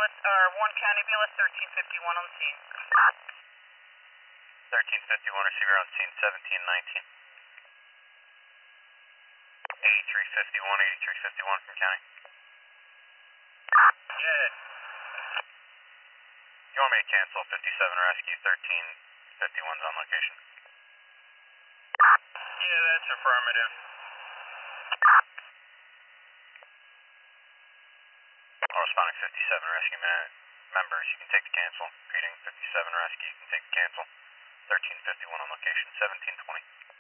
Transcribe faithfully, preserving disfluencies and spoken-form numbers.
B L S, or one County B L S, thirteen fifty-one on the scene. thirteen fifty-one, receiver on scene, seventeen nineteen. eighty-three fifty-one, eighty-three fifty-one from County. Yeah. You want me to cancel fifty-seven rescue, thirteen fifty-one's on location? Yeah, that's affirmative. All responding fifty-seven rescue members, you can take the cancel. Repeating fifty-seven rescue, you can take the cancel. thirteen fifty-one on location, seventeen twenty.